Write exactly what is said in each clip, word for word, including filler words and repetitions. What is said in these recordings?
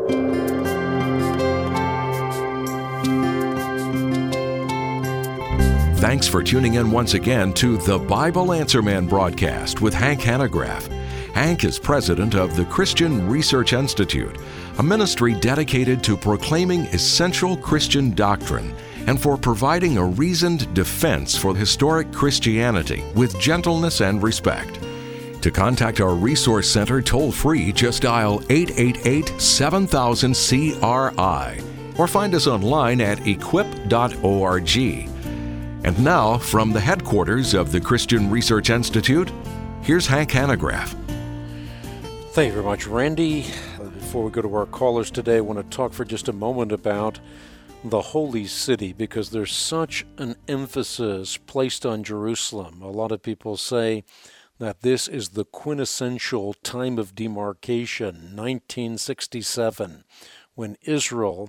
Thanks for tuning in once again to the Bible Answer Man broadcast with Hank Hanegraaff. Hank is president of the Christian Research Institute, a ministry dedicated to proclaiming essential Christian doctrine and for providing a reasoned defense for historic Christianity with gentleness and respect. To contact our Resource Center toll-free, just dial eight eight eight, seven thousand, C R I or find us online at equip dot org. And now, from the headquarters of the Christian Research Institute, here's Hank Hanegraaff. Thank you very much, Randy. Before we go to our callers today, I want to talk for just a moment about the Holy City, because there's such an emphasis placed on Jerusalem. A lot of people say that this is the quintessential time of demarcation, nineteen sixty-seven, when Israel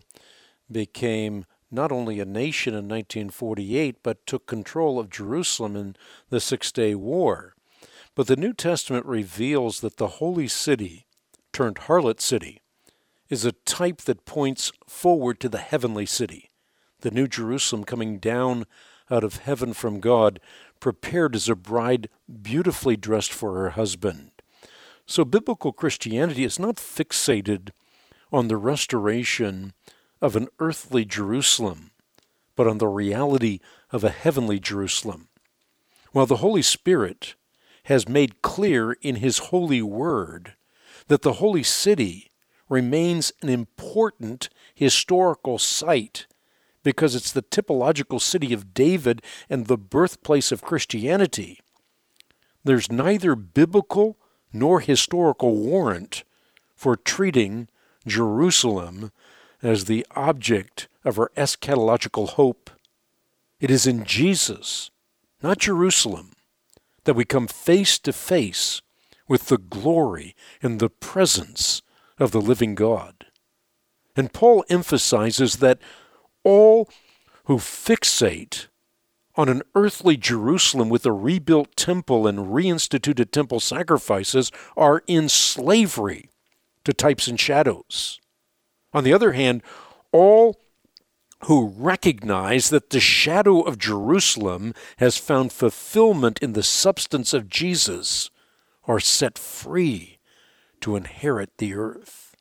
became not only a nation in nineteen forty-eight, but took control of Jerusalem in the Six-Day War. But the New Testament reveals that the Holy City, turned harlot city, is a type that points forward to the heavenly city, the New Jerusalem coming down out of heaven from God, prepared as a bride beautifully dressed for her husband. So biblical Christianity is not fixated on the restoration of an earthly Jerusalem, but on the reality of a heavenly Jerusalem. While the Holy Spirit has made clear in His holy word that the Holy City remains an important historical site because it's the typological city of David and the birthplace of Christianity, there's neither biblical nor historical warrant for treating Jerusalem as the object of our eschatological hope. It is in Jesus, not Jerusalem, that we come face to face with the glory and the presence of the living God. And Paul emphasizes that all who fixate on an earthly Jerusalem with a rebuilt temple and reinstituted temple sacrifices are in slavery to types and shadows. On the other hand, all who recognize that the shadow of Jerusalem has found fulfillment in the substance of Jesus are set free to inherit the earth.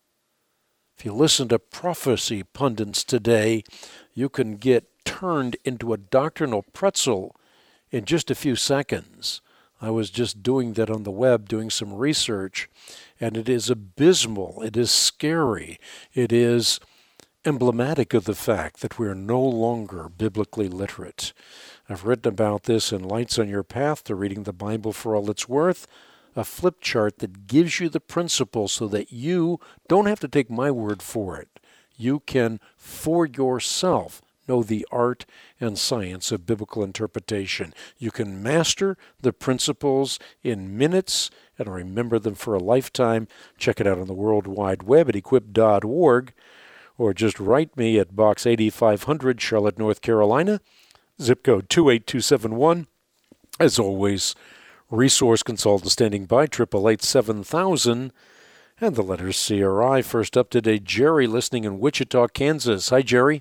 If you listen to prophecy pundits today, you can get turned into a doctrinal pretzel in just a few seconds. I was just doing that on the web, doing some research, and it is abysmal. It is scary. It is emblematic of the fact that we are no longer biblically literate. I've written about this in Lights on Your Path to Reading the Bible for All It's Worth, a flip chart that gives you the principles so that you don't have to take my word for it. You can, for yourself, know the art and science of biblical interpretation. You can master the principles in minutes and remember them for a lifetime. Check it out on the World Wide Web at equip dot org, or just write me at Box eighty-five hundred, Charlotte, North Carolina, zip code two eight two seven one. As always, resource consultant standing by, eight eight eight, seven thousand, and the letters C R I. First up today, Jerry, listening in Wichita, Kansas. Hi, Jerry.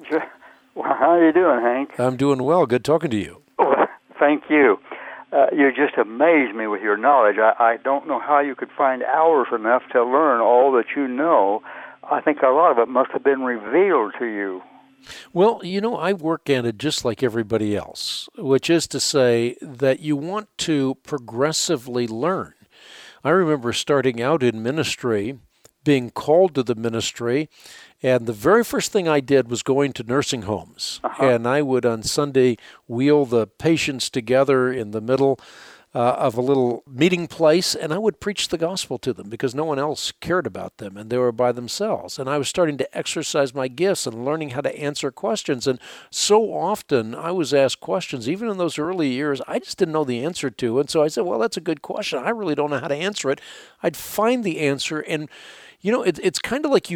Well, how are you doing, Hank? I'm doing well. Good talking to you. Well, thank you. Uh, you just amaze me with your knowledge. I, I don't know how you could find hours enough to learn all that you know. I think a lot of it must have been revealed to you. Well, you know, I work at it just like everybody else, which is to say that you want to progressively learn. I remember starting out in ministry, being called to the ministry, and the very first thing I did was going to nursing homes. Uh-huh. And I would on Sunday wheel the patients together in the middle uh, of a little meeting place, and I would preach the gospel to them because no one else cared about them, and they were by themselves. And I was starting to exercise my gifts and learning how to answer questions. And so often I was asked questions, even in those early years, I just didn't know the answer to. And so I said, well, that's a good question. I really don't know how to answer it. I'd find the answer, and you know, it, it's kind of like you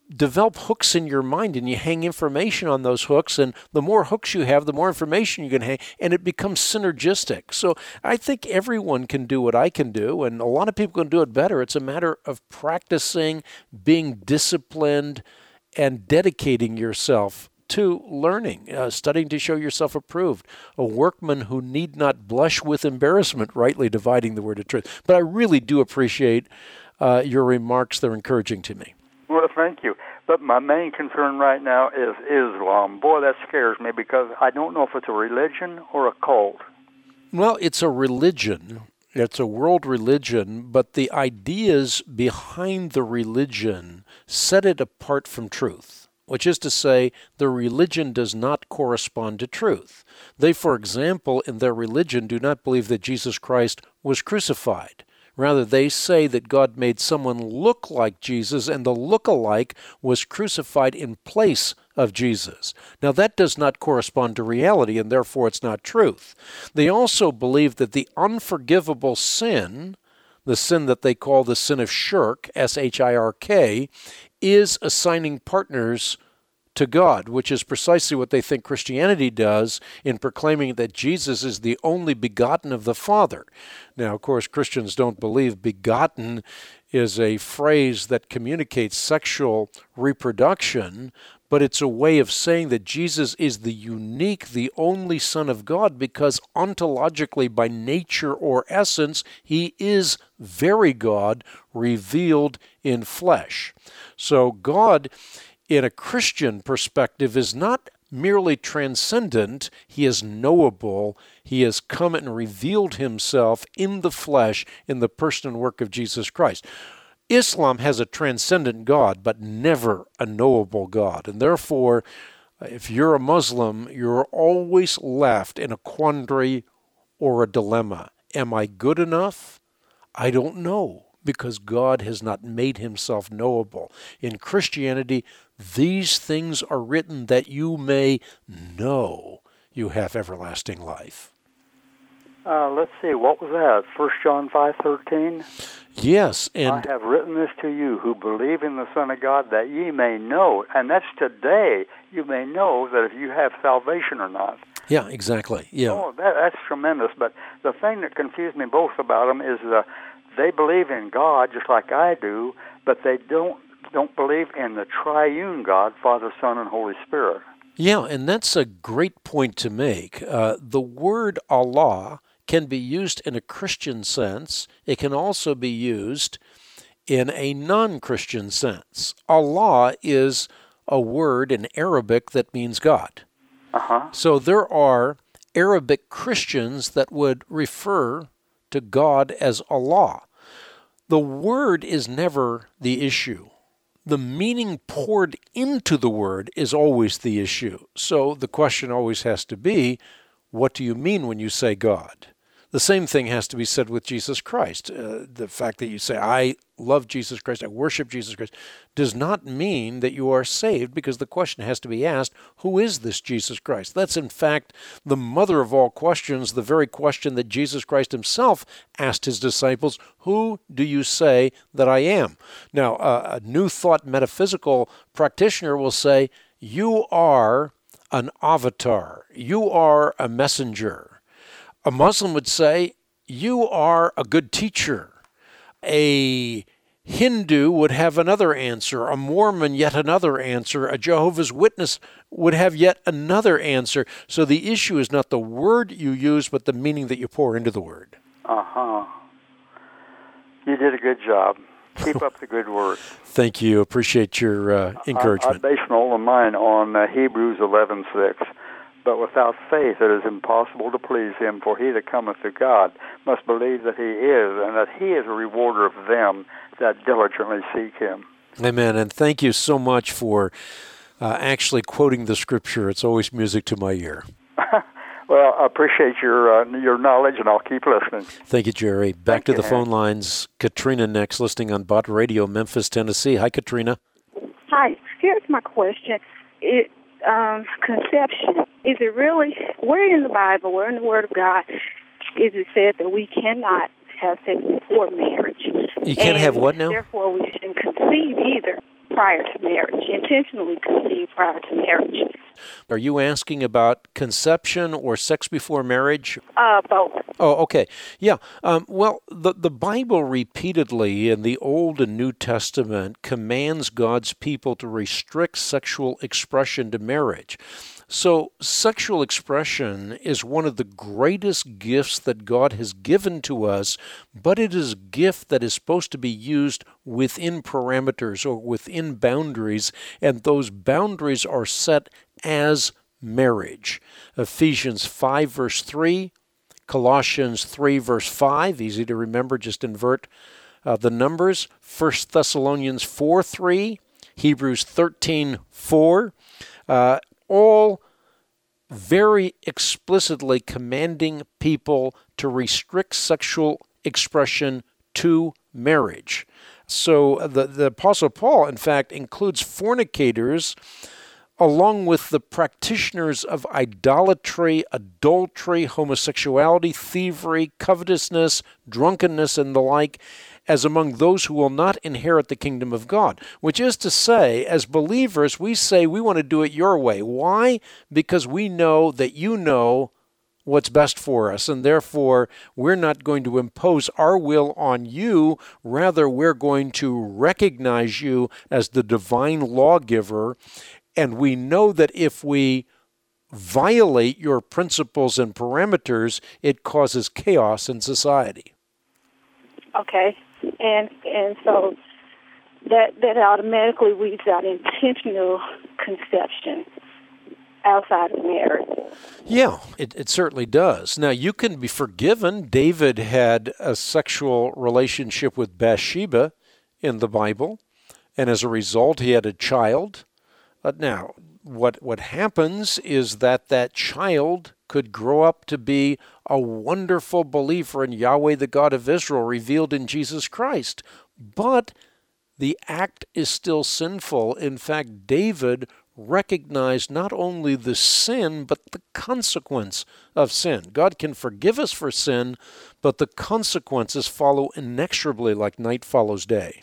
develop hooks in your mind, and you hang information on those hooks, and the more hooks you have, the more information you can hang, and it becomes synergistic. So I think everyone can do what I can do, and a lot of people can do it better. It's a matter of practicing, being disciplined, and dedicating yourself to learning, uh, studying to show yourself approved, a workman who need not blush with embarrassment, rightly dividing the word of truth. But I really do appreciate uh, your remarks. They're encouraging to me. Well, thank you. But my main concern right now is Islam. Boy, that scares me because I don't know if it's a religion or a cult. Well, it's a religion. It's a world religion, but the ideas behind the religion set it apart from truth, which is to say the religion does not correspond to truth. They, for example, in their religion do not believe that Jesus Christ was crucified. Rather, they say that God made someone look like Jesus, and the look-alike was crucified in place of Jesus. Now, that does not correspond to reality, and therefore it's not truth. They also believe that the unforgivable sin, the sin that they call the sin of shirk, S H I R K, is assigning partners to God, which is precisely what they think Christianity does in proclaiming that Jesus is the only begotten of the Father. Now, of course, Christians don't believe begotten is a phrase that communicates sexual reproduction, but it's a way of saying that Jesus is the unique, the only Son of God, because ontologically, by nature or essence, he is very God revealed in flesh. So God, in a Christian perspective, is not merely transcendent, he is knowable. He has come and revealed himself in the flesh in the person and work of Jesus Christ. Islam has a transcendent God, but never a knowable God. And therefore, if you're a Muslim, you're always left in a quandary or a dilemma. Am I good enough? I don't know, because God has not made himself knowable. In Christianity, these things are written that you may know you have everlasting life. Uh, let's see, what was that? First John five thirteen? Yes, and I have written this to you who believe in the Son of God, that ye may know, and that's today, you may know that if you have salvation or not. Yeah, exactly. Yeah. Oh, that, that's tremendous. But the thing that confused me both about them is uh, they believe in God just like I do, but they don't don't believe in the triune God, Father, Son, and Holy Spirit. Yeah, and that's a great point to make. Uh, the word Allah can be used in a Christian sense. It can also be used in a non-Christian sense. Allah is a word in Arabic that means God. Uh-huh. So there are Arabic Christians that would refer to God as Allah. The word is never the issue. The meaning poured into the word is always the issue. So the question always has to be, what do you mean when you say God? The same thing has to be said with Jesus Christ. Uh, the fact that you say, I love Jesus Christ, I worship Jesus Christ, does not mean that you are saved, because the question has to be asked, who is this Jesus Christ? That's in fact the mother of all questions, the very question that Jesus Christ himself asked his disciples, who do you say that I am? Now, uh, a New Thought metaphysical practitioner will say, you are an avatar, you are a messenger. A Muslim would say, you are a good teacher. A Hindu would have another answer. A Mormon, yet another answer. A Jehovah's Witness would have yet another answer. So the issue is not the word you use, but the meaning that you pour into the word. Uh-huh. You did a good job. Keep up the good work. Thank you. Appreciate your uh, encouragement. I, I base all of mine on uh, Hebrews eleven six. But without faith it is impossible to please him, for he that cometh to God must believe that he is, and that he is a rewarder of them that diligently seek him. Amen, and thank you so much for uh, actually quoting the Scripture. It's always music to my ear. Well, I appreciate your uh, your knowledge, and I'll keep listening. Thank you, Jerry. Back Thank to you, the Hank. phone lines. Katrina next, listening on Bott Radio, Memphis, Tennessee. Hi, Katrina. Hi. Here's my question. It, um, conception. Is it really, where in the Bible, where in the Word of God, is it said that we cannot have sex before marriage? You can't and have what now? Therefore, we shouldn't conceive either. prior to marriage, intentionally conceive prior to marriage. Are you asking about conception or sex before marriage? Uh, both. Oh, okay. Yeah. Um, well, the, the Bible repeatedly in the Old and New Testament commands God's people to restrict sexual expression to marriage. So sexual expression is one of the greatest gifts that God has given to us, but it is a gift that is supposed to be used within parameters or within boundaries, and those boundaries are set as marriage. Ephesians five, verse three, Colossians three, verse five, easy to remember, just invert uh, the numbers. First Thessalonians four, three, Hebrews thirteen, four, uh, all very explicitly commanding people to restrict sexual expression to marriage. So the, the Apostle Paul, in fact, includes fornicators along with the practitioners of idolatry, adultery, homosexuality, thievery, covetousness, drunkenness, and the like, as among those who will not inherit the kingdom of God. Which is to say, as believers, we say we want to do it your way. Why? Because we know that you know what's best for us, and therefore we're not going to impose our will on you. Rather, we're going to recognize you as the divine lawgiver, and we know that if we violate your principles and parameters, it causes chaos in society. Okay. And and so that that automatically weeds out intentional conception outside of marriage. Yeah, it, it certainly does. Now, you can be forgiven. David had a sexual relationship with Bathsheba in the Bible, and as a result, he had a child. Uh, now, what what happens is that that child could grow up to be a wonderful believer in Yahweh, the God of Israel, revealed in Jesus Christ. But the act is still sinful. In fact, David recognized not only the sin, but the consequence of sin. God can forgive us for sin, but the consequences follow inexorably like night follows day.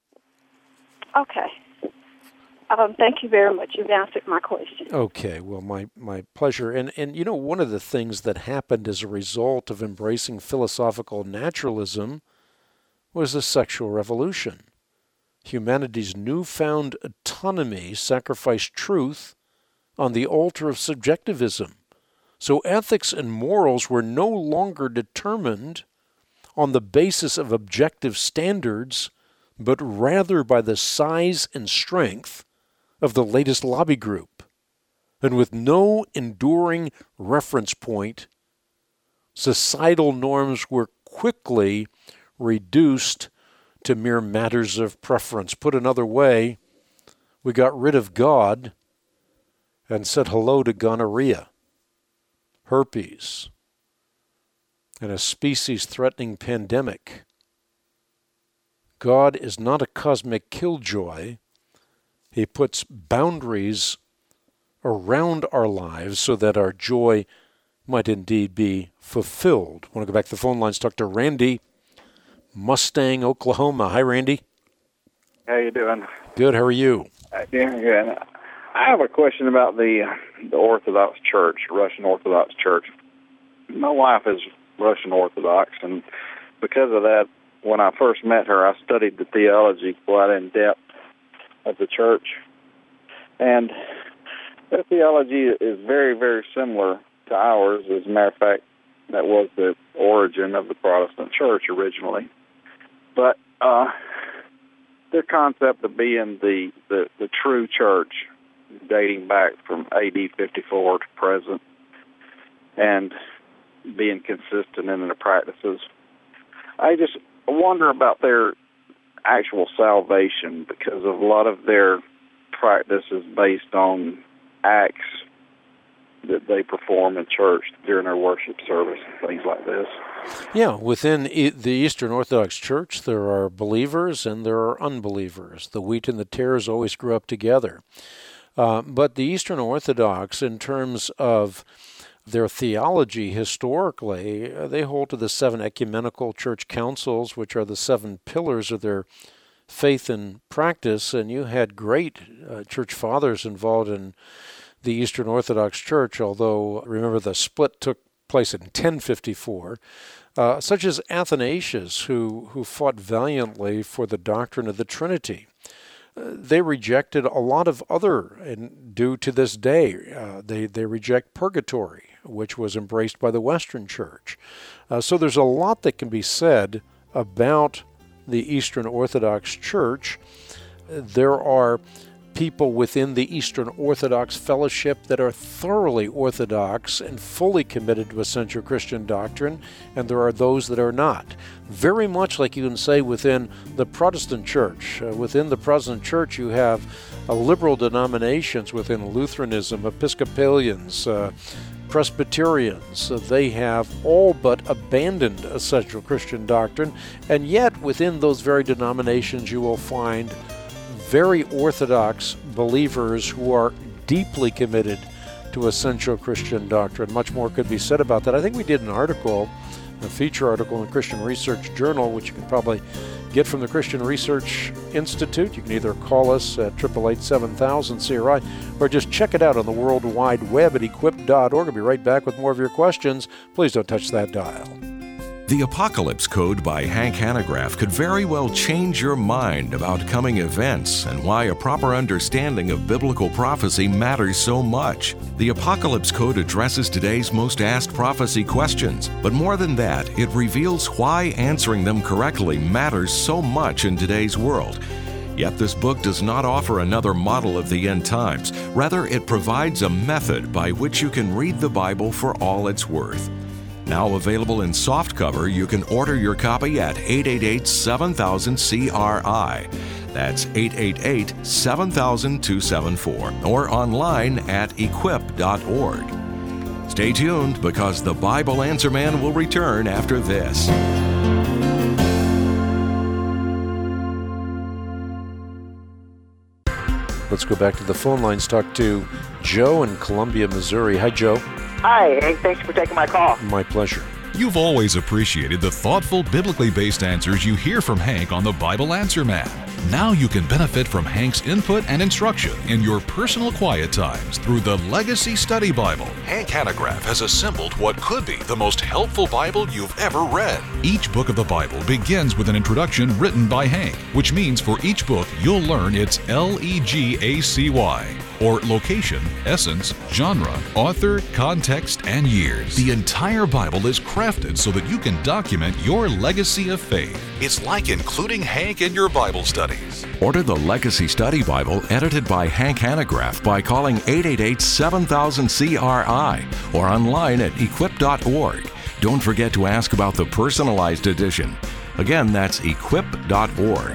Okay. Um, thank you very much. You've answered my question. Okay, well, my, my pleasure. And, and, you know, one of the things that happened as a result of embracing philosophical naturalism was the sexual revolution. Humanity's newfound autonomy sacrificed truth on the altar of subjectivism. So ethics and morals were no longer determined on the basis of objective standards, but rather by the size and strength of the latest lobby group. And with no enduring reference point, societal norms were quickly reduced to mere matters of preference. Put another way, we got rid of God and said hello to gonorrhea, herpes, and a species-threatening pandemic. God is not a cosmic killjoy. He puts boundaries around our lives so that our joy might indeed be fulfilled. I want to go back to the phone lines, talk to Randy, Mustang, Oklahoma. Hi, Randy. How you doing? Good. How are you? Uh, doing good. I have a question about the the Orthodox Church, Russian Orthodox Church. My wife is Russian Orthodox, and because of that, when I first met her, I studied the theology quite in depth of the church, and their theology is very, very similar to ours. As a matter of fact, that was the origin of the Protestant church originally. But uh, their concept of being the, the, the true church, dating back from A D fifty-four to present, and being consistent in their practices, I just wonder about their actual salvation, because of a lot of their practice is based on acts that they perform in church during their worship service and things like this. Yeah, within e- the Eastern Orthodox Church, there are believers and there are unbelievers. The wheat and the tares always grew up together. Uh, but the Eastern Orthodox, in terms of their theology historically, uh, they hold to the seven ecumenical church councils, which are the seven pillars of their faith and practice, and you had great uh, church fathers involved in the Eastern Orthodox Church, although remember the split took place in ten fifty-four, uh, such as Athanasius, who, who fought valiantly for the doctrine of the Trinity. Uh, they rejected a lot of other, and do to this day, uh, they, they reject purgatory, which was embraced by the Western Church. Uh, so there's a lot that can be said about the Eastern Orthodox Church. There are people within the Eastern Orthodox Fellowship that are thoroughly Orthodox and fully committed to essential Christian doctrine, and there are those that are not. Very much like you can say within the Protestant Church. Uh, within the Protestant Church, you have uh, liberal denominations within Lutheranism, Episcopalians, uh, Presbyterians. Uh, they have all but abandoned essential Christian doctrine, and yet within those very denominations you will find very Orthodox believers who are deeply committed to essential Christian doctrine. Much more could be said about that. I think we did an article, a feature article in the Christian Research Journal, which you can probably get from the Christian Research Institute. You can either call us at eight eight eight, seven thousand C R I or just check it out on the World Wide Web at equip dot org. I'll be right back with more of your questions. Please don't touch that dial. The Apocalypse Code by Hank Hanegraaff could very well change your mind about coming events and why a proper understanding of biblical prophecy matters so much. The Apocalypse Code addresses today's most asked prophecy questions, but more than that, it reveals why answering them correctly matters so much in today's world. Yet this book does not offer another model of the end times. Rather, it provides a method by which you can read the Bible for all it's worth. Now available in softcover, you can order your copy at eight eight eight, seven thousand, C R I. That's eight eight eight, seven thousand, two seven four, or online at equip dot org. Stay tuned, because the Bible Answer Man will return after this. Let's go back to the phone lines, talk to Joe in Columbia, Missouri. Hi, Joe. Hi, Hank. Thanks for taking my call. My pleasure. You've always appreciated the thoughtful, biblically based answers you hear from Hank on the Bible Answer Man. Now you can benefit from Hank's input and instruction in your personal quiet times through the Legacy Study Bible. Hank Hanegraaff has assembled what could be the most helpful Bible you've ever read. Each book of the Bible begins with an introduction written by Hank, which means for each book you'll learn its L E G A C Y, or location, essence, genre, author, context, and years. The entire Bible is crafted so that you can document your legacy of faith. It's like including Hank in your Bible studies. Order the Legacy Study Bible edited by Hank Hanegraaff by calling eight eight eight, seven thousand, C R I or online at equip dot org. Don't forget to ask about the personalized edition. Again, that's equip dot org.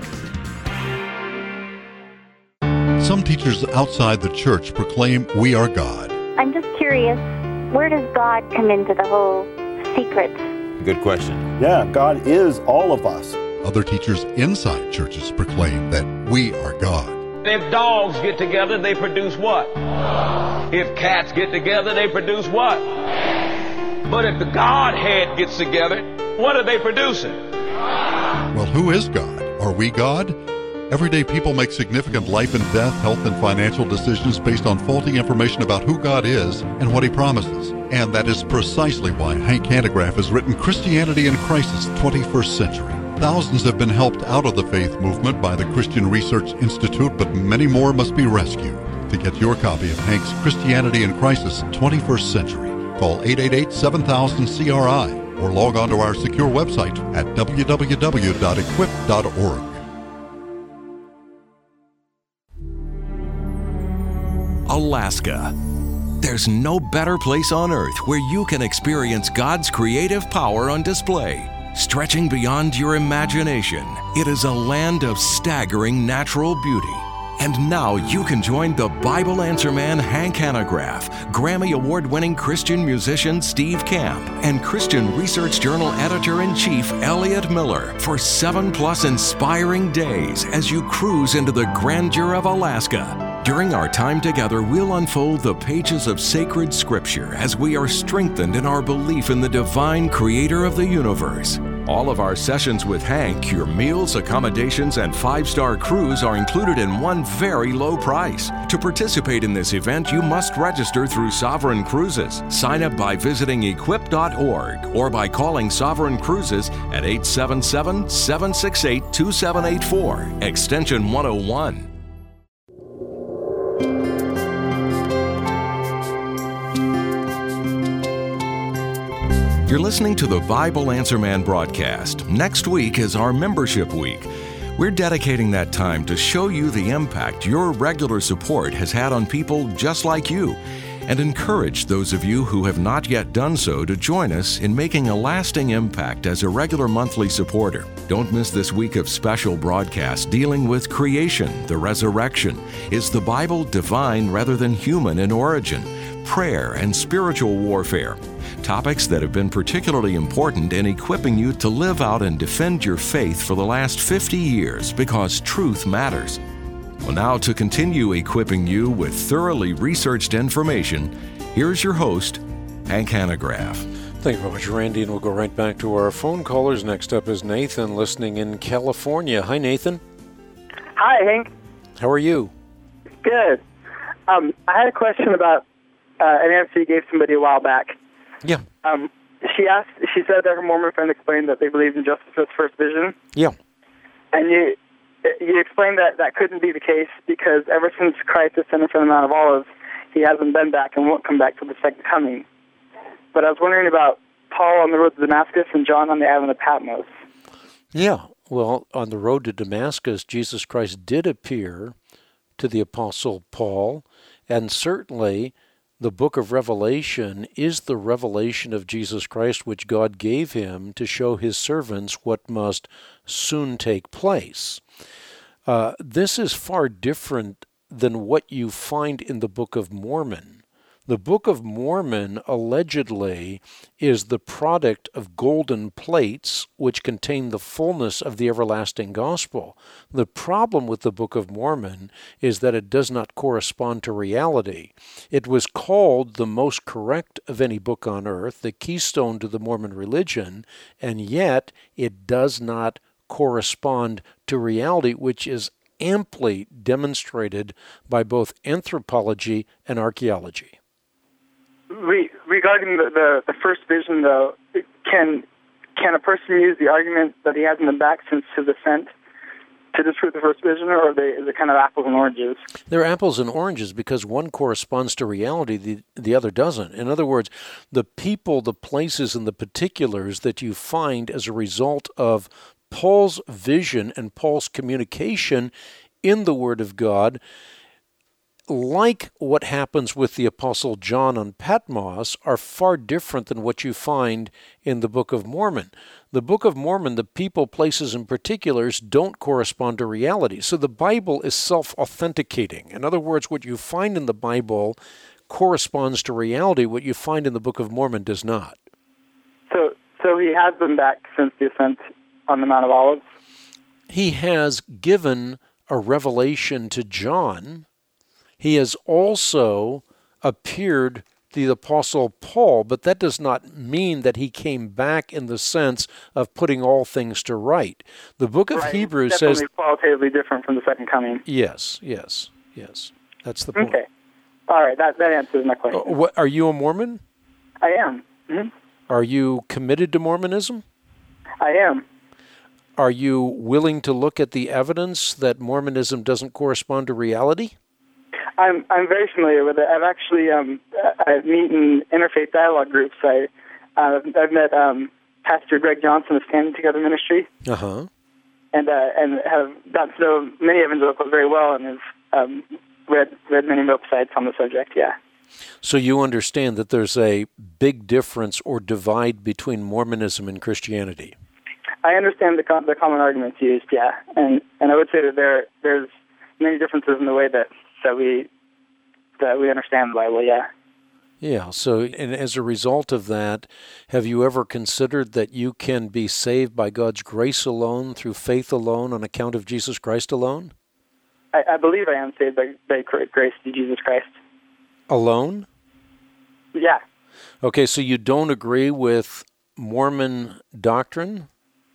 Some teachers outside the church proclaim we are God. I'm just curious, where does God come into the whole secret? Good question. Yeah, God is all of us. Other teachers inside churches proclaim that we are God. If dogs get together, they produce what? If cats get together, they produce what? But if the Godhead gets together, what are they producing? Well, who is God? Are we God? Everyday people make significant life and death, health and financial decisions based on faulty information about who God is and what He promises. And that is precisely why Hank Hanegraaff has written Christianity in Crisis, twenty-first Century. Thousands have been helped out of the faith movement by the Christian Research Institute, but many more must be rescued. To get your copy of Hank's Christianity in Crisis, twenty-first Century, call eight eight eight, seven thousand, C R I or log on to our secure website at w w w dot equip dot org. Alaska. There's no better place on earth where you can experience God's creative power on display. Stretching beyond your imagination, it is a land of staggering natural beauty. And now you can join the Bible Answer Man Hank Hanegraaff, Grammy Award-winning Christian musician Steve Camp, and Christian Research Journal Editor-in-Chief Elliot Miller for seven-plus inspiring days as you cruise into the grandeur of Alaska. During our time together, we'll unfold the pages of sacred scripture as we are strengthened in our belief in the divine creator of the universe. All of our sessions with Hank, your meals, accommodations, and five-star cruise are included in one very low price. To participate in this event, you must register through Sovereign Cruises. Sign up by visiting equip dot org or by calling Sovereign Cruises at eight seven seven, seven six eight, two seven eight four, extension one oh one. You're listening to the Bible Answer Man broadcast. Next week is our membership week. We're dedicating that time to show you the impact your regular support has had on people just like you, and encourage those of you who have not yet done so to join us in making a lasting impact as a regular monthly supporter. Don't miss this week of special broadcasts dealing with creation, the resurrection. Is the Bible divine rather than human in origin? Prayer and spiritual warfare. Topics that have been particularly important in equipping you to live out and defend your faith for the last fifty years, because truth matters. Well, now to continue equipping you with thoroughly researched information, here's your host, Hank Hanegraaff. Thank you very much, Randy, and we'll go right back to our phone callers. Next up is Nathan, listening in California. Hi, Nathan. Hi, Hank. How are you? Good. Um, I had a question about uh, an answer you gave somebody a while back. Yeah. Um, she asked. She said that her Mormon friend explained that they believed in Joseph's first vision. Yeah. And you you explained that that couldn't be the case because ever since Christ ascended from the Mount of Olives, he hasn't been back and won't come back till the second coming. But I was wondering about Paul on the road to Damascus and John on the island of Patmos. Yeah. Well, on the road to Damascus, Jesus Christ did appear to the Apostle Paul, and certainly the book of Revelation is the revelation of Jesus Christ, which God gave him to show his servants what must soon take place. Uh, this is far different than what you find in the Book of Mormon. The Book of Mormon allegedly is the product of golden plates which contain the fullness of the everlasting gospel. The problem with the Book of Mormon is that it does not correspond to reality. It was called the most correct of any book on earth, the keystone to the Mormon religion, and yet it does not correspond to reality, which is amply demonstrated by both anthropology and archaeology. Re- regarding the, the, the first vision, though, can can a person use the argument that he hasn't been back since his ascent to disprove the first vision, or are they, is it kind of apples and oranges? They're apples and oranges because one corresponds to reality, the, the other doesn't. In other words, the people, the places, and the particulars that you find as a result of Paul's vision and Paul's communication in the Word of God, like what happens with the Apostle John on Patmos, are far different than what you find in the Book of Mormon. The Book of Mormon, the people, places, and particulars don't correspond to reality. So the Bible is self-authenticating. In other words, what you find in the Bible corresponds to reality. What you find in the Book of Mormon does not. So, so he has been back since the ascent on the Mount of Olives? He has given a revelation to John. He has also appeared to the Apostle Paul, but that does not mean that he came back in the sense of putting all things to right. The book of right. Hebrews Definitely says... qualitatively different from the second coming. Yes, yes, yes. That's the point. Okay. All right, that, that answers my question. Uh, what, are you a Mormon? I am. Mm-hmm. Are you committed to Mormonism? I am. Are you willing to look at the evidence that Mormonism doesn't correspond to reality? I'm I'm very familiar with it. I've actually um I've met in interfaith dialogue groups. I uh, I've met um, Pastor Greg Johnson of Standing Together Ministry. Uh huh. And uh, and have gotten to know many evangelicals very well, and have um, read read many websites on the subject. Yeah. So you understand that there's a big difference or divide between Mormonism and Christianity. I understand the com- the common arguments used. Yeah, and and I would say that there there's many differences in the way that. that we that we understand the Bible, yeah. Yeah, so and as a result of that, have you ever considered that you can be saved by God's grace alone, through faith alone, on account of Jesus Christ alone? I, I believe I am saved by, by grace through Jesus Christ. Alone? Yeah. Okay, so you don't agree with Mormon doctrine?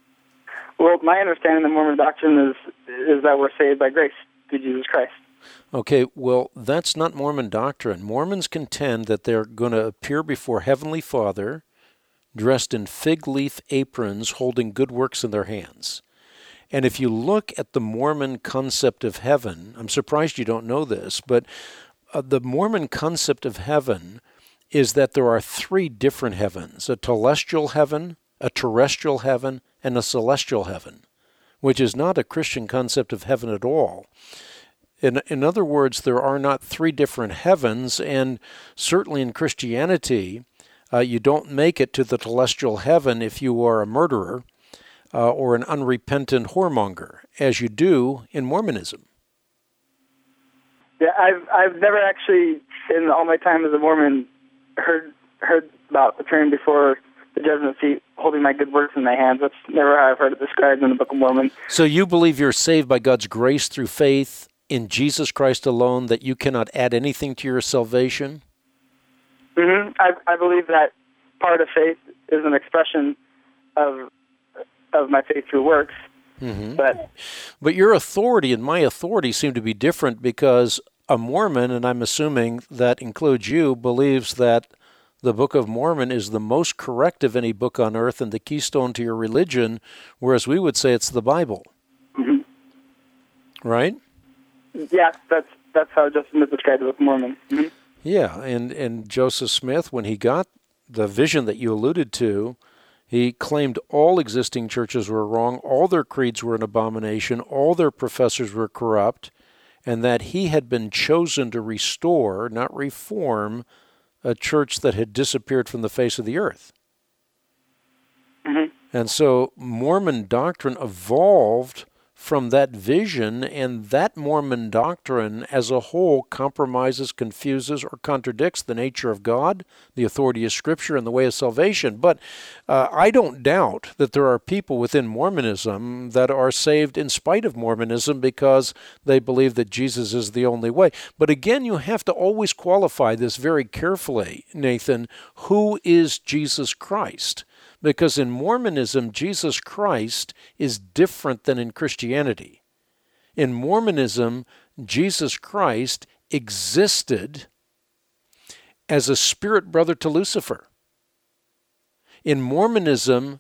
Well, my understanding of the Mormon doctrine is is that we're saved by grace through Jesus Christ. Okay, well, that's not Mormon doctrine. Mormons contend that they're going to appear before Heavenly Father dressed in fig leaf aprons, holding good works in their hands. And if you look at the Mormon concept of heaven, I'm surprised you don't know this, but uh, the Mormon concept of heaven is that there are three different heavens: a telestial heaven, a terrestrial heaven, and a celestial heaven, which is not a Christian concept of heaven at all. In, in other words, there are not three different heavens, and certainly in Christianity, uh, you don't make it to the telestial heaven if you are a murderer uh, or an unrepentant whoremonger, as you do in Mormonism. Yeah, I've I've never actually, in all my time as a Mormon, heard heard about appearing before the judgment seat, holding my good works in my hands. That's never how I've heard it described in the Book of Mormon. So you believe you're saved by God's grace through faith in Jesus Christ alone, that you cannot add anything to your salvation? Mm-hmm. I, I believe that part of faith is an expression of of my faith through works. Mm-hmm. But but your authority and my authority seem to be different, because a Mormon, and I'm assuming that includes you, believes that the Book of Mormon is the most correct of any book on earth and the keystone to your religion, whereas we would say it's the Bible. Mm-hmm. Right? Yeah, that's that's how Joseph Smith described the Book of Mormon. Mm-hmm. Yeah, and, and Joseph Smith, when he got the vision that you alluded to, he claimed all existing churches were wrong, all their creeds were an abomination, all their professors were corrupt, and that he had been chosen to restore, not reform, a church that had disappeared from the face of the earth. Mm-hmm. And so Mormon doctrine evolved from that vision, and that Mormon doctrine as a whole compromises, confuses, or contradicts the nature of God, the authority of Scripture, and the way of salvation. But uh, I don't doubt that there are people within Mormonism that are saved in spite of Mormonism because they believe that Jesus is the only way. But again, you have to always qualify this very carefully, Nathan. Who is Jesus Christ? Because in Mormonism, Jesus Christ is different than in Christianity. In Mormonism, Jesus Christ existed as a spirit brother to Lucifer. In Mormonism,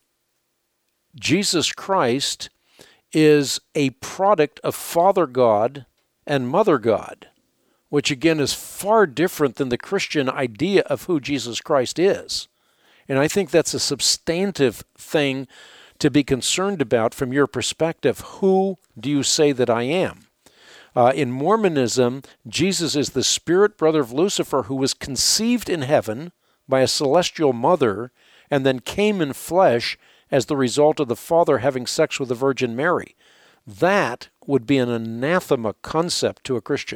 Jesus Christ is a product of Father God and Mother God, which again is far different than the Christian idea of who Jesus Christ is. And I think that's a substantive thing to be concerned about from your perspective. Who do you say that I am? Uh, in Mormonism, Jesus is the spirit brother of Lucifer, who was conceived in heaven by a celestial mother and then came in flesh as the result of the Father having sex with the Virgin Mary. That would be an anathema concept to a Christian.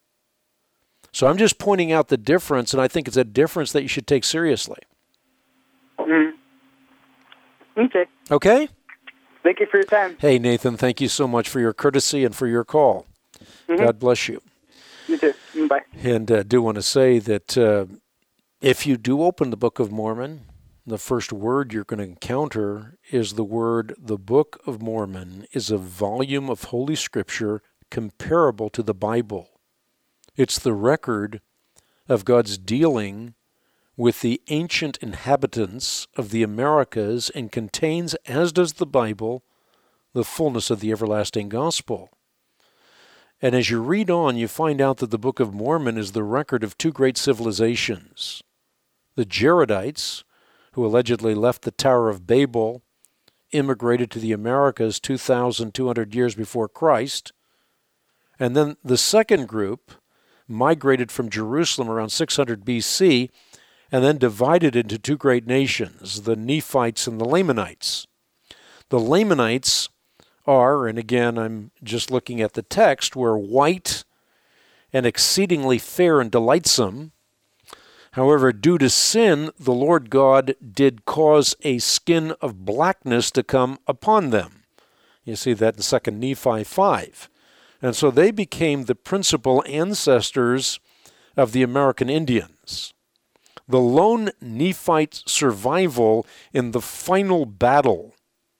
So I'm just pointing out the difference, and I think it's a difference that you should take seriously. Mm. Okay. Okay? Thank you for your time. Hey, Nathan, thank you so much for your courtesy and for your call. Mm-hmm. God bless you. You too. Bye. And I uh, do want to say that uh, if you do open the Book of Mormon, the first word you're going to encounter is the word, the Book of Mormon is a volume of Holy Scripture comparable to the Bible. It's the record of God's dealing with the ancient inhabitants of the Americas and contains, as does the Bible, the fullness of the everlasting gospel. And as you read on, you find out that the Book of Mormon is the record of two great civilizations. The Jaredites, who allegedly left the Tower of Babel, immigrated to the Americas two thousand two hundred years before Christ. And then the second group migrated from Jerusalem around six hundred B C and then divided into two great nations, the Nephites and the Lamanites. The Lamanites are, and again I'm just looking at the text, were white and exceedingly fair and delightsome. However, due to sin, the Lord God did cause a skin of blackness to come upon them. You see that in Second Nephi five. And so they became the principal ancestors of the American Indians. The lone Nephite survival in the final battle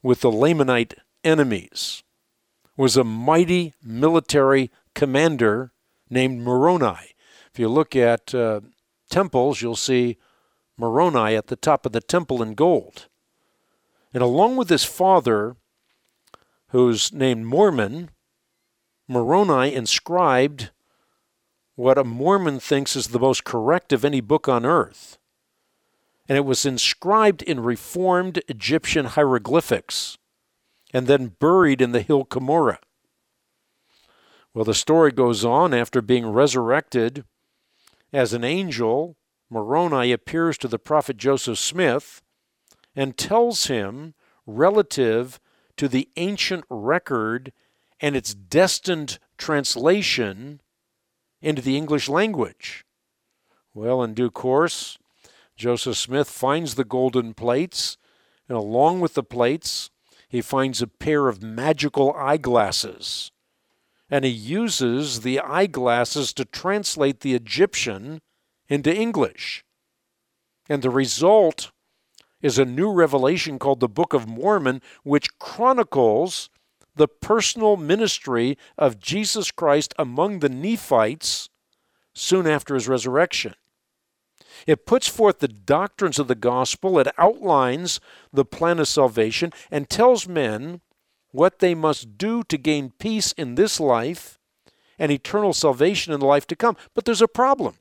with the Lamanite enemies was a mighty military commander named Moroni. If you look at uh, temples, you'll see Moroni at the top of the temple in gold. And along with his father, who's named Mormon, Moroni inscribed what a Mormon thinks is the most correct of any book on earth. And it was inscribed in reformed Egyptian hieroglyphics and then buried in the hill Cumorah. Well, the story goes on. After being resurrected as an angel, Moroni appears to the prophet Joseph Smith and tells him relative to the ancient record and its destined translation into the English language. Well, in due course, Joseph Smith finds the golden plates, and along with the plates, he finds a pair of magical eyeglasses. And he uses the eyeglasses to translate the Egyptian into English. And the result is a new revelation called the Book of Mormon, which chronicles the personal ministry of Jesus Christ among the Nephites soon after his resurrection. It puts forth the doctrines of the gospel, it outlines the plan of salvation, and tells men what they must do to gain peace in this life and eternal salvation in the life to come. But there's a problem.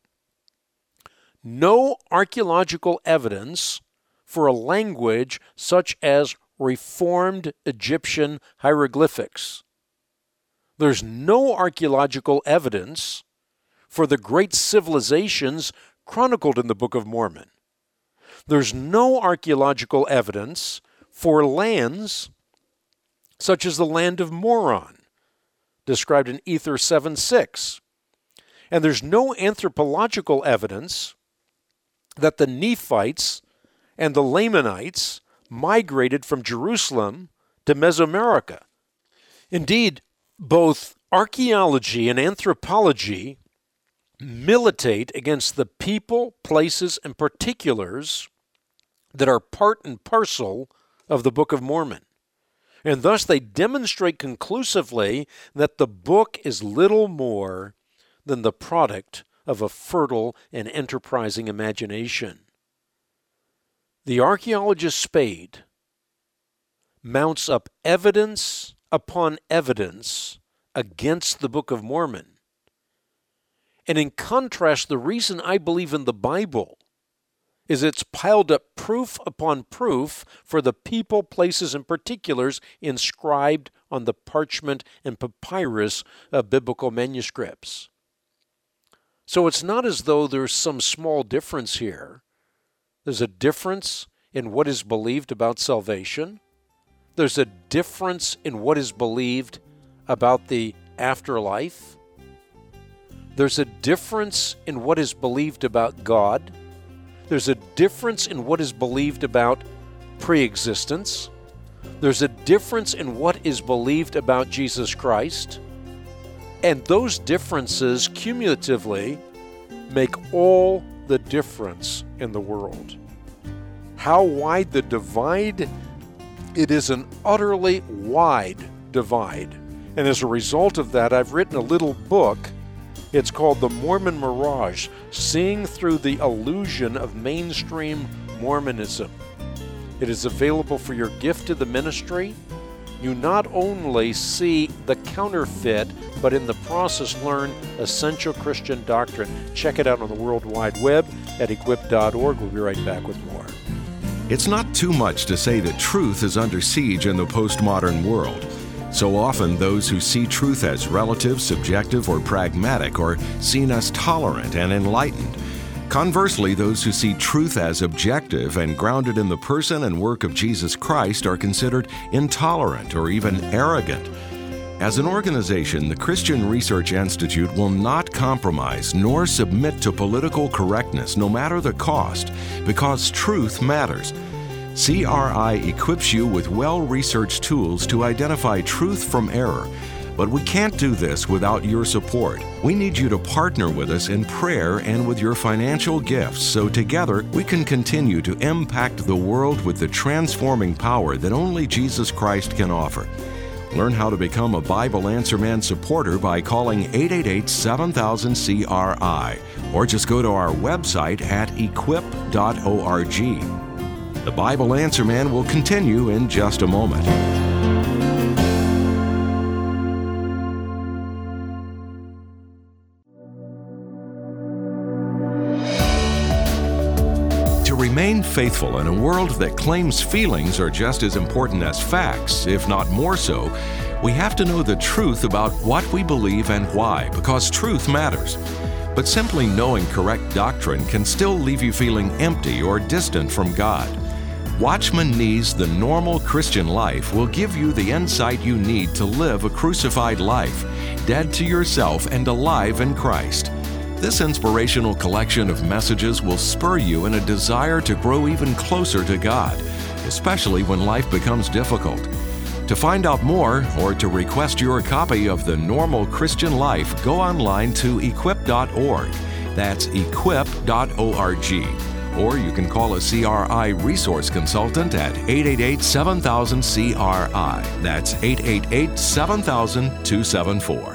No archaeological evidence for a language such as Reformed Egyptian hieroglyphics. There's no archaeological evidence for the great civilizations chronicled in the Book of Mormon. There's no archaeological evidence for lands such as the land of Moron, described in Ether seven six. And there's no anthropological evidence that the Nephites and the Lamanites migrated from Jerusalem to Mesoamerica. Indeed, both archaeology and anthropology militate against the people, places, and particulars that are part and parcel of the Book of Mormon. And thus they demonstrate conclusively that the book is little more than the product of a fertile and enterprising imagination. The archaeologist Spade mounts up evidence upon evidence against the Book of Mormon. And in contrast, the reason I believe in the Bible is it's piled up proof upon proof for the people, places, and particulars inscribed on the parchment and papyrus of biblical manuscripts. So it's not as though there's some small difference here. There's a difference in what is believed about salvation. There's a difference in what is believed about the afterlife. There's a difference in what is believed about God. There's a difference in what is believed about pre-existence. There's a difference in what is believed about Jesus Christ. And those differences cumulatively make all the difference in the world. How wide the divide? It is an utterly wide divide. And as a result of that, I've written a little book. It's called The Mormon Mirage, Seeing Through the Illusion of Mainstream Mormonism. It is available for your gift to the ministry. You not only see the counterfeit, but in the process learn essential Christian doctrine. Check it out on the World Wide Web at equip dot org. We'll be right back with more. It's not too much to say that truth is under siege in the postmodern world. So often, those who see truth as relative, subjective, or pragmatic are seen as tolerant and enlightened. Conversely, those who see truth as objective and grounded in the person and work of Jesus Christ are considered intolerant or even arrogant. As an organization, the Christian Research Institute will not compromise nor submit to political correctness, no matter the cost, because truth matters. C R I equips you with well-researched tools to identify truth from error, But we can't do this without your support. We need you to partner with us in prayer and with your financial gifts so together we can continue to impact the world with the transforming power that only Jesus Christ can offer. Learn how to become a Bible Answer Man supporter by calling eight eight eight, seven thousand, C R I or just go to our website at equip dot org. The Bible Answer Man will continue in just a moment. To remain faithful in a world that claims feelings are just as important as facts, if not more so, we have to know the truth about what we believe and why, because truth matters. But simply knowing correct doctrine can still leave you feeling empty or distant from God. Watchman Nee's The Normal Christian Life will give you the insight you need to live a crucified life, dead to yourself and alive in Christ. This inspirational collection of messages will spur you in a desire to grow even closer to God, especially when life becomes difficult. To find out more or to request your copy of The Normal Christian Life, go online to equip dot org. That's equip dot org. Or you can call a C R I resource consultant at eight eight eight, seven thousand, C R I. That's eight eight eight, seven thousand, two seven four.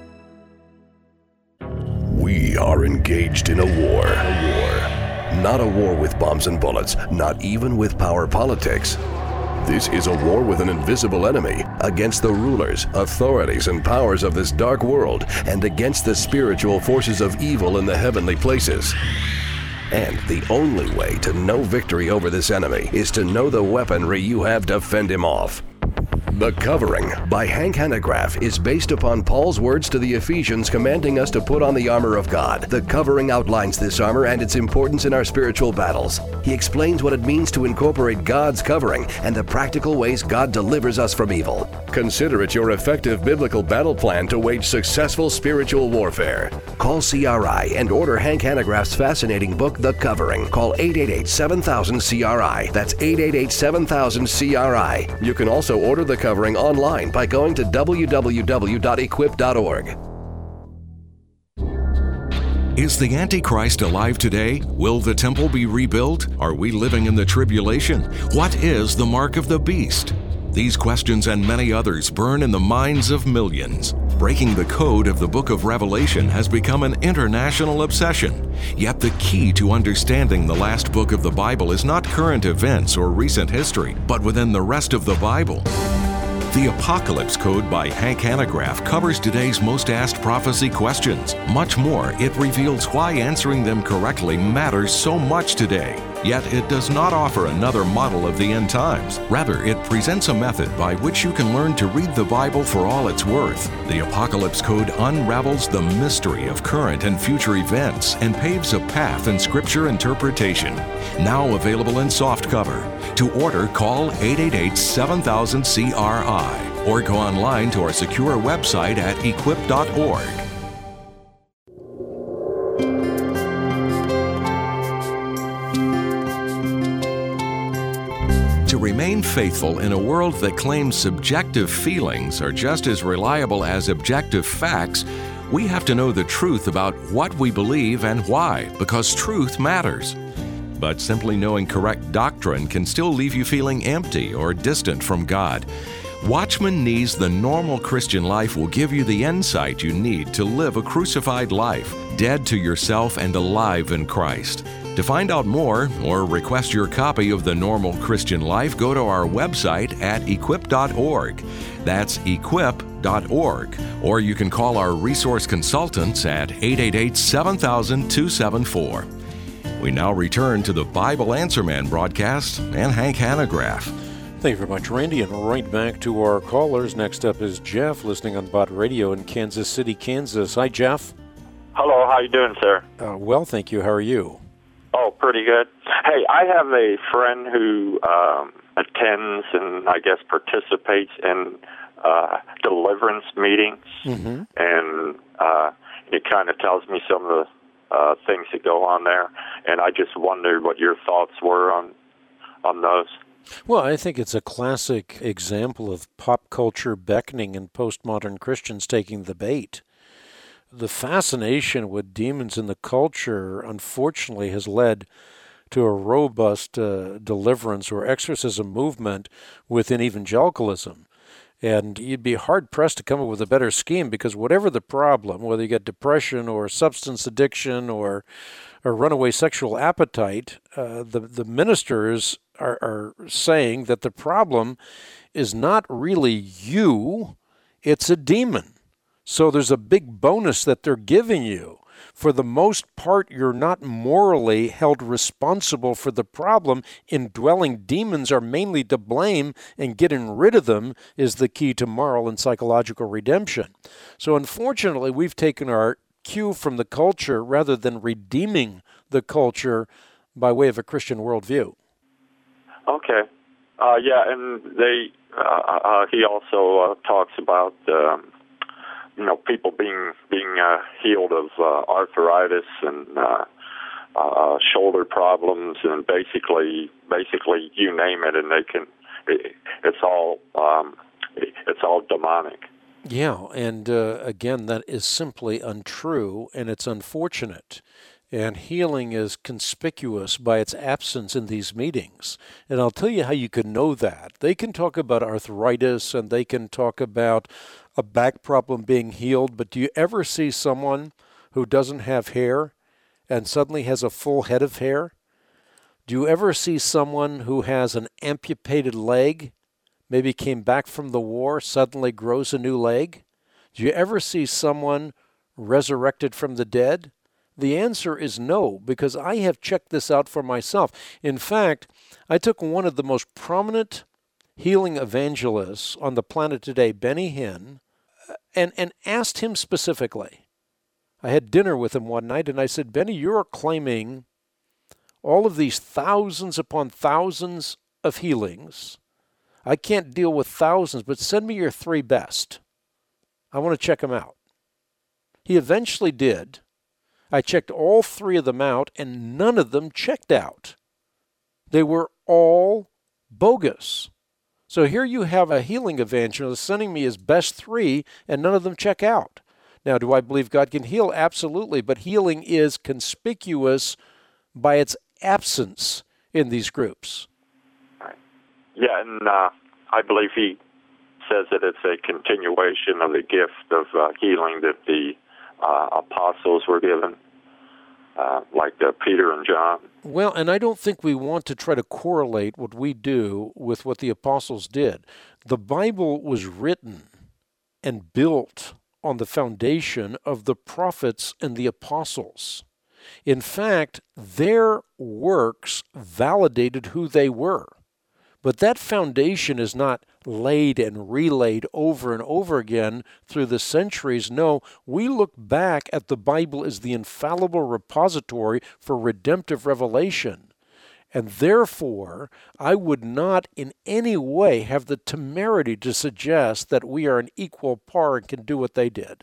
We are engaged in a war. A war. Not a war with bombs and bullets, not even with power politics. This is a war with an invisible enemy against the rulers, authorities, and powers of this dark world, and against the spiritual forces of evil in the heavenly places. And the only way to know victory over this enemy is to know the weaponry you have to fend him off. The Covering by Hank Hanegraaff is based upon Paul's words to the Ephesians commanding us to put on the armor of God. The Covering outlines this armor and its importance in our spiritual battles. He explains what it means to incorporate God's covering and the practical ways God delivers us from evil. Consider it your effective biblical battle plan to wage successful spiritual warfare. Call C R I and order Hank Hanegraaff's fascinating book, The Covering. Call eight eight eight, seven thousand, C R I. That's eight eight eight, seven thousand, C R I. You can also order The Covering online by going to w w w dot equip dot org. Is the Antichrist alive today? Will the temple be rebuilt? Are we living in the tribulation? What is the mark of the beast? These questions and many others burn in the minds of millions. Breaking the code of the book of Revelation has become an international obsession. Yet the key to understanding the last book of the Bible is not current events or recent history, but within the rest of the Bible. The Apocalypse Code by Hank Hanegraaff covers today's most asked prophecy questions. Much more, it reveals why answering them correctly matters so much today. Yet it does not offer another model of the end times. Rather, it presents a method by which you can learn to read the Bible for all it's worth. The Apocalypse Code unravels the mystery of current and future events and paves a path in Scripture interpretation. Now available in softcover. To order, call eight eight eight, seven thousand, C R I or go online to our secure website at equip dot org. To remain faithful in a world that claims subjective feelings are just as reliable as objective facts, we have to know the truth about what we believe and why, because truth matters. But simply knowing correct doctrine can still leave you feeling empty or distant from God. Watchman Nee's The Normal Christian Life will give you the insight you need to live a crucified life, dead to yourself and alive in Christ. To find out more or request your copy of The Normal Christian Life, go to our website at equip dot org. That's equip dot org. Or you can call our resource consultants at eight eight eight, seven thousand, two seven four. We now return to the Bible Answer Man broadcast and Hank Hanegraaff. Thank you very much, Randy. And right back to our callers. Next up is Jeff, listening on Bott Radio in Kansas City, Kansas. Hi, Jeff. Hello, how you doing, sir? Uh, well, thank you. How are you? Oh, pretty good. Hey, I have a friend who um, attends and I guess participates in uh, deliverance meetings, mm-hmm. and uh, it kind of tells me some of the uh, things that go on there, and I just wondered what your thoughts were on on those. Well, I think it's a classic example of pop culture beckoning and postmodern Christians taking the bait. The fascination with demons in the culture, unfortunately, has led to a robust uh, deliverance or exorcism movement within evangelicalism. And you'd be hard-pressed to come up with a better scheme, because whatever the problem, whether you get depression or substance addiction or a runaway sexual appetite, uh, the, the ministers are, are saying that the problem is not really you, it's a demon. So there's a big bonus that they're giving you. For the most part, you're not morally held responsible for the problem. Indwelling demons are mainly to blame, and getting rid of them is the key to moral and psychological redemption. So unfortunately, we've taken our cue from the culture rather than redeeming the culture by way of a Christian worldview. Okay. Uh, yeah, and they uh, uh, he also uh, talks about um, you know people being being uh, healed of uh, arthritis and uh, uh, shoulder problems, and basically basically you name it, and they can it, it's all um, it, it's all demonic. Yeah, and uh, again, that is simply untrue, and it's unfortunate. And healing is conspicuous by its absence in these meetings. And I'll tell you how you can know that. They can talk about arthritis, and they can talk about a back problem being healed, but do you ever see someone who doesn't have hair and suddenly has a full head of hair? Do you ever see someone who has an amputated leg, maybe came back from the war, suddenly grows a new leg? Do you ever see someone resurrected from the dead? The answer is no, because I have checked this out for myself. In fact, I took one of the most prominent healing evangelists on the planet today, Benny Hinn, and, and asked him specifically. I had dinner with him one night, and I said, Benny, you're claiming all of these thousands upon thousands of healings. I can't deal with thousands, but send me your three best. I want to check them out. He eventually did. I checked all three of them out, and none of them checked out. They were all bogus. So here you have a healing evangelist sending me his best three, and none of them check out. Now, do I believe God can heal? Absolutely, but healing is conspicuous by its absence in these groups. Yeah, and uh, I believe he says that it's a continuation of the gift of uh, healing that the uh, apostles were given, uh, like uh, Peter and John. Well, and I don't think we want to try to correlate what we do with what the apostles did. The Bible was written and built on the foundation of the prophets and the apostles. In fact, their works validated who they were. But that foundation is not laid and relayed over and over again through the centuries. No, we look back at the Bible as the infallible repository for redemptive revelation. And therefore, I would not in any way have the temerity to suggest that we are an equal par and can do what they did.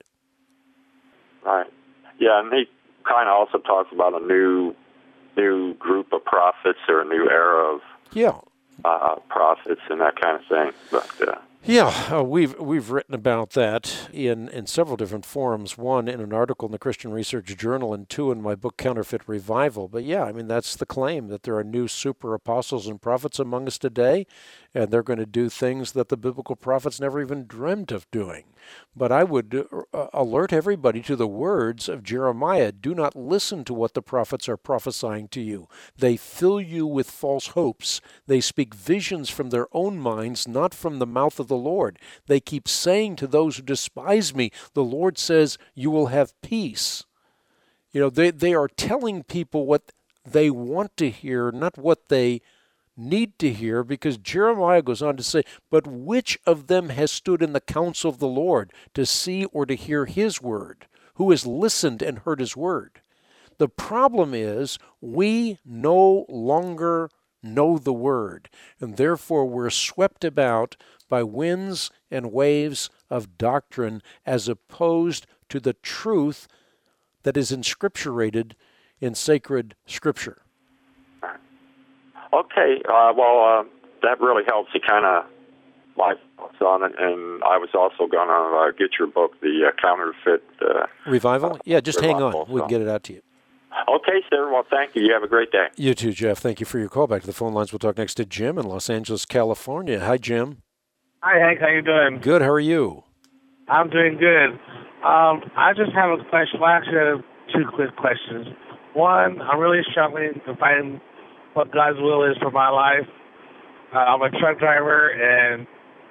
Right. Yeah, and he kind of also talks about a new new group of prophets or a new era of yeah. uh, prophets and that kind of thing. But uh, Yeah, uh, we've we've written about that in, in several different forums, one in an article in the Christian Research Journal and two in my book, Counterfeit Revival. But yeah, I mean, that's the claim, that there are new super apostles and prophets among us today, and they're going to do things that the biblical prophets never even dreamt of doing. But I would uh, alert everybody to the words of Jeremiah. Do not listen to what the prophets are prophesying to you. They fill you with false hopes. They speak visions from their own minds, not from the mouth of the Lord. They keep saying to those who despise me, the Lord says, you will have peace. You know, they, they are telling people what they want to hear, not what they need to hear, because Jeremiah goes on to say, but which of them has stood in the counsel of the Lord to see or to hear his word? Who has listened and heard his word? The problem is we no longer know the word, and therefore we're swept about by winds and waves of doctrine as opposed to the truth that is inscripturated in sacred scripture. Okay, uh, well, uh, that really helps you kind of my thoughts on it. And I was also going to uh, get your book, The uh, Counterfeit uh, Revival? Yeah, just Revival, hang on. We can get it out to you. Okay, sir. Well, thank you. You have a great day. You too, Jeff. Thank you for your call. Back to the phone lines. We'll talk next to Jim in Los Angeles, California. Hi, Jim. Hi, Hank. How you doing? Good. How are you? I'm doing good. Um, I just have a question. Well, actually, I have two quick questions. One, I'm really struggling to find what God's will is for my life. Uh, I'm a truck driver, and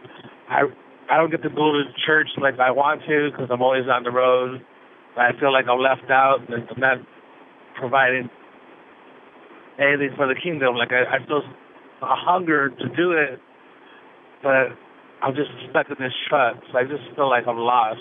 I I don't get to go to church like I want to because I'm always on the road. I feel like I'm left out and I'm not providing anything for the kingdom. Like I, I feel a hunger to do it, but I'm just stuck in this truck. So I just feel like I'm lost.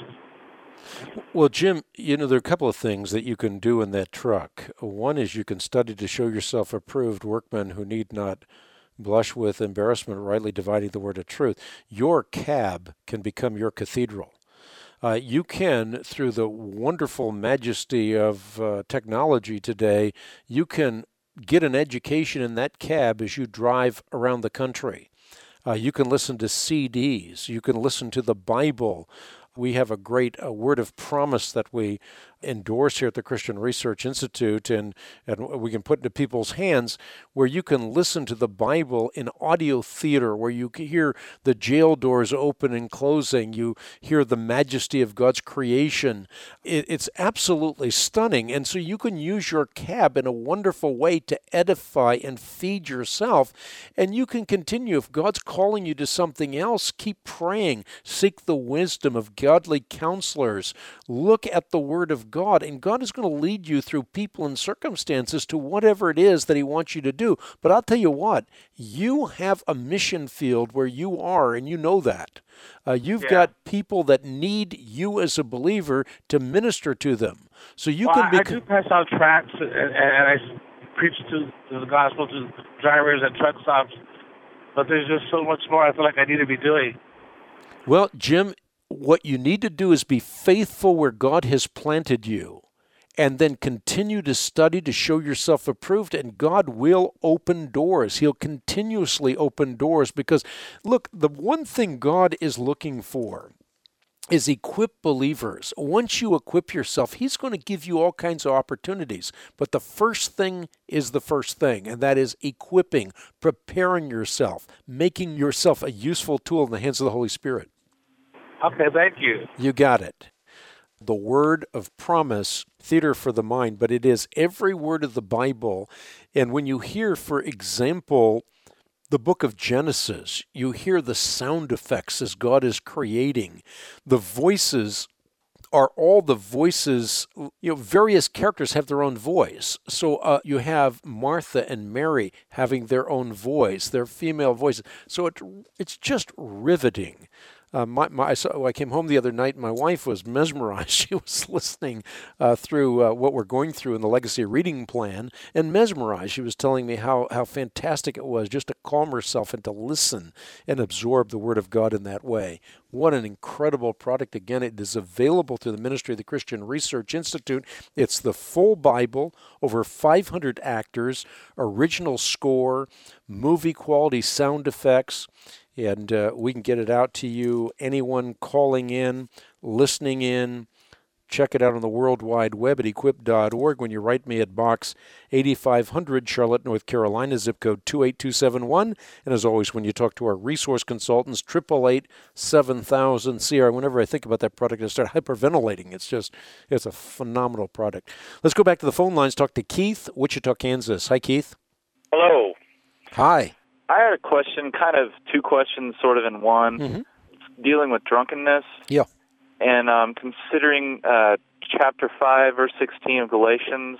Well, Jim, you know, there are a couple of things that you can do in that truck. One is you can study to show yourself approved workmen who need not blush with embarrassment, rightly dividing the word of truth. Your cab can become your cathedral. Uh, you can, through the wonderful majesty of uh, technology today, you can get an education in that cab as you drive around the country. Uh, you can listen to C Ds. You can listen to the Bible. We have a great uh, word of promise that we endorse here at the Christian Research Institute, and, and we can put into people's hands where you can listen to the Bible in audio theater, where you can hear the jail doors open and closing. You hear the majesty of God's creation. It, it's absolutely stunning. And so you can use your cab in a wonderful way to edify and feed yourself. And you can continue. If God's calling you to something else, keep praying. Seek the wisdom of godly counselors. Look at the Word of God, and God is going to lead you through people and circumstances to whatever it is that He wants you to do. But I'll tell you what, you have a mission field where you are, and you know that. Uh, you've yeah. got people that need you as a believer to minister to them. So you well, can I, be. I do pass out tracts, and, and I preach to, to the gospel to drivers at truck stops, but there's just so much more I feel like I need to be doing. Well, Jim, what you need to do is be faithful where God has planted you, and then continue to study to show yourself approved, and God will open doors. He'll continuously open doors because, look, the one thing God is looking for is equip believers. Once you equip yourself, He's going to give you all kinds of opportunities. But the first thing is the first thing, and that is equipping, preparing yourself, making yourself a useful tool in the hands of the Holy Spirit. Okay, thank you. You got it. The word of promise, theater for the mind, but it is every word of the Bible. And when you hear, for example, the book of Genesis, you hear the sound effects as God is creating. The voices are all the voices, you know, various characters have their own voice. So uh, you have Martha and Mary having their own voice, their female voices. So it, it's just riveting. Uh, my, my, I, saw, I came home the other night and my wife was mesmerized. She was listening uh, through uh, what we're going through in the Legacy Reading Plan and mesmerized. She was telling me how, how fantastic it was just to calm herself and to listen and absorb the Word of God in that way. What an incredible product. Again, it is available through the ministry of the Christian Research Institute. It's the full Bible, over five hundred actors, original score, movie quality sound effects. And uh, we can get it out to you. Anyone calling in, listening in, check it out on the World Wide Web at equip dot org. When you write me at Box eighty-five hundred, Charlotte, North Carolina, zip code two eight two seven one. And as always, when you talk to our resource consultants, eight eight eight, seven thousand C R. Whenever I think about that product, I start hyperventilating. It's just, it's a phenomenal product. Let's go back to the phone lines, talk to Keith, Wichita, Kansas. Hi, Keith. Hello. Hi. I had a question, kind of two questions sort of in one, mm-hmm. dealing with drunkenness. Yeah. And um, considering uh, chapter five, verse sixteen of Galatians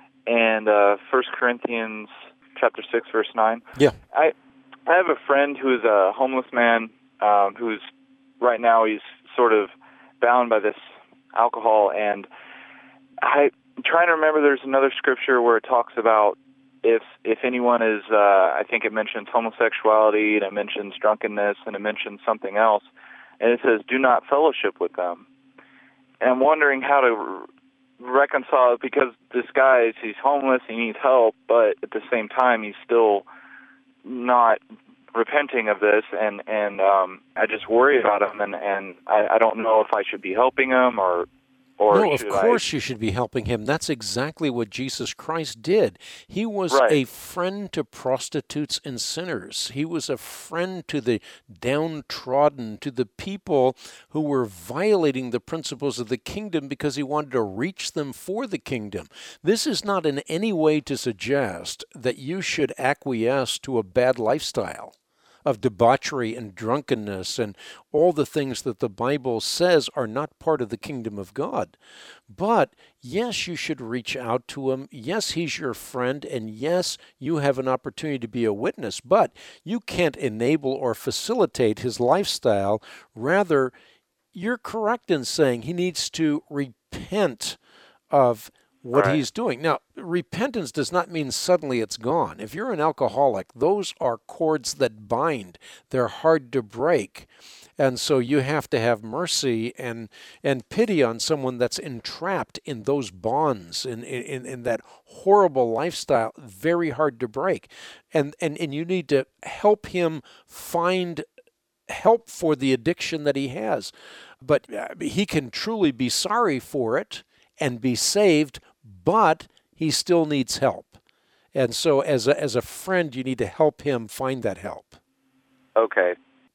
and uh, First Corinthians chapter six, verse nine. Yeah. I I have a friend who is a homeless man um, who's right now he's sort of bound by this alcohol. And I, I'm trying to remember there's another scripture where it talks about If if anyone is, uh, I think it mentions homosexuality, and it mentions drunkenness, and it mentions something else, and it says, do not fellowship with them. And I'm wondering how to re- reconcile it, because this guy, is, he's homeless, he needs help, but at the same time, he's still not repenting of this, and and um, I just worry about him, and and I, I don't know if I should be helping him or. Or no, of course I... you should be helping him. That's exactly what Jesus Christ did. He was right. a friend to prostitutes and sinners. He was a friend to the downtrodden, to the people who were violating the principles of the kingdom because he wanted to reach them for the kingdom. This is not in any way to suggest that you should acquiesce to a bad lifestyle of debauchery and drunkenness and all the things that the Bible says are not part of the kingdom of God. But yes, you should reach out to him. Yes, he's your friend. And yes, you have an opportunity to be a witness. But you can't enable or facilitate his lifestyle. Rather, you're correct in saying he needs to repent of what right. he's doing. Now, repentance does not mean suddenly it's gone. If you're an alcoholic, those are cords that bind. They're hard to break. And so you have to have mercy and and pity on someone that's entrapped in those bonds, in, in, in that horrible lifestyle, very hard to break. And, and, and you need to help him find help for the addiction that he has. But he can truly be sorry for it and be saved, but he still needs help. And so as a, as a friend, you need to help him find that help. Okay.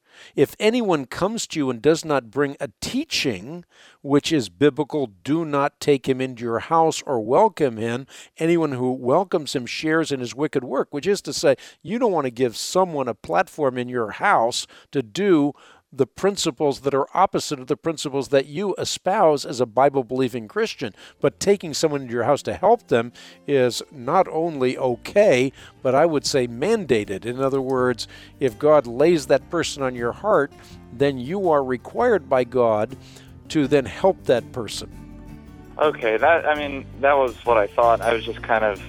If anyone comes to you and does not bring a teaching which is biblical, do not take him into your house or welcome him. Anyone who welcomes him shares in his wicked work, which is to say, you don't want to give someone a platform in your house to do the principles that are opposite of the principles that you espouse as a Bible-believing Christian. But taking someone into your house to help them is not only okay, but I would say mandated. In other words, if God lays that person on your heart, then you are required by God to then help that person. Okay, that I mean, that was what I thought. I was just kind of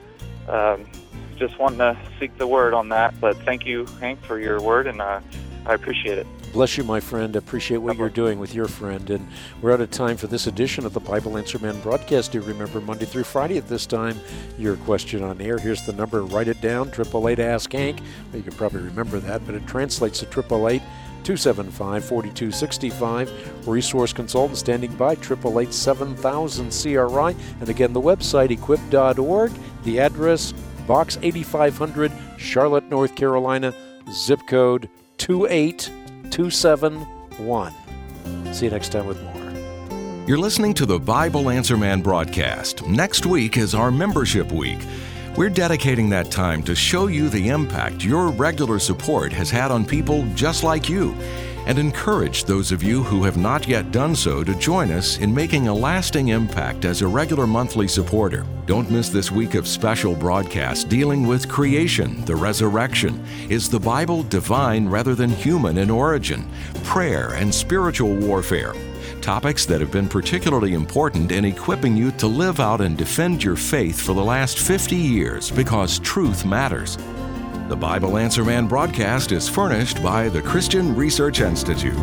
um, just wanting to seek the word on that. But thank you, Hank, for your word, and uh, I appreciate it. Bless you, my friend. Appreciate what you're doing with your friend. And we're out of time for this edition of the Bible Answer Man broadcast. Do remember Monday through Friday at this time, your question on air. Here's the number. Write it down, eight eight eight, ask Hank. Well, you can probably remember that, but it translates to eight eight eight, two seven five, four two six five. Resource consultant standing by, eight eight eight, seven thousand C R I. And again, the website, equip dot org. The address, Box eighty-five hundred, Charlotte, North Carolina, zip code two eight two seven one. See you next time with more. You're listening to the Bible Answer Man broadcast. Next week is our membership week. We're dedicating that time to show you the impact your regular support has had on people just like you, and encourage those of you who have not yet done so to join us in making a lasting impact as a regular monthly supporter. Don't miss this week of special broadcasts dealing with creation, the resurrection. Is the Bible divine rather than human in origin? Prayer and spiritual warfare. Topics that have been particularly important in equipping you to live out and defend your faith for the last fifty years, because truth matters. The Bible Answer Man broadcast is furnished by the Christian Research Institute.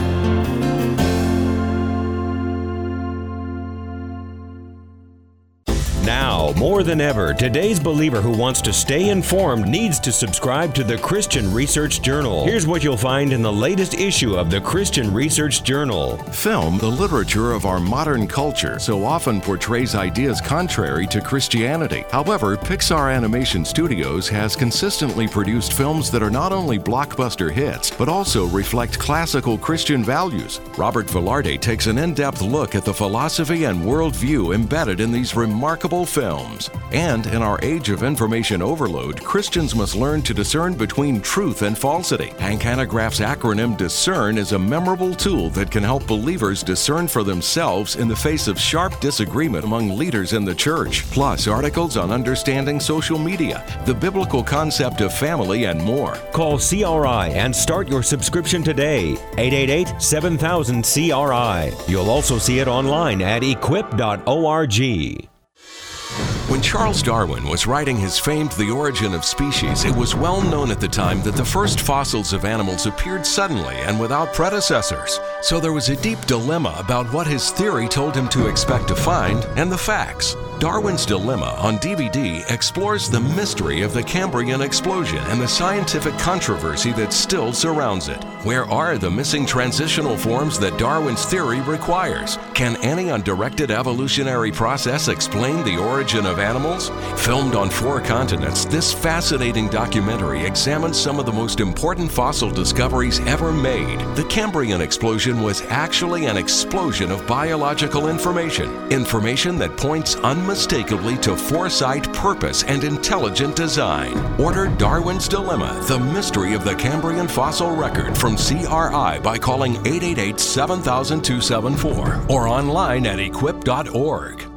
Now, more than ever, today's believer who wants to stay informed needs to subscribe to the Christian Research Journal. Here's what you'll find in the latest issue of the Christian Research Journal. Film, the literature of our modern culture, so often portrays ideas contrary to Christianity. However, Pixar Animation Studios has consistently produced films that are not only blockbuster hits, but also reflect classical Christian values. Robert Velarde takes an in-depth look at the philosophy and worldview embedded in these remarkable films. And in our age of information overload, Christians must learn to discern between truth and falsity. Hank Hanegraaff's acronym DISCERN is a memorable tool that can help believers discern for themselves in the face of sharp disagreement among leaders in the church. Plus, articles on understanding social media, the biblical concept of family, and more. Call C R I and start your subscription today. eight eight eight, seven thousand, C R I. You'll also see it online at equip dot org. When Charles Darwin was writing his famed The Origin of Species, it was well known at the time that the first fossils of animals appeared suddenly and without predecessors. So there was a deep dilemma about what his theory told him to expect to find and the facts. Darwin's Dilemma on D V D explores the mystery of the Cambrian explosion and the scientific controversy that still surrounds it. Where are the missing transitional forms that Darwin's theory requires? Can any undirected evolutionary process explain the origin of animals? Filmed on four continents, this fascinating documentary examines some of the most important fossil discoveries ever made. The Cambrian explosion was actually an explosion of biological information, information that points unmistakably to foresight, purpose, and intelligent design. Order Darwin's Dilemma, The Mystery of the Cambrian Fossil Record from C R I by calling eight eight eight, seven thousand, two seven four or online at equip dot org.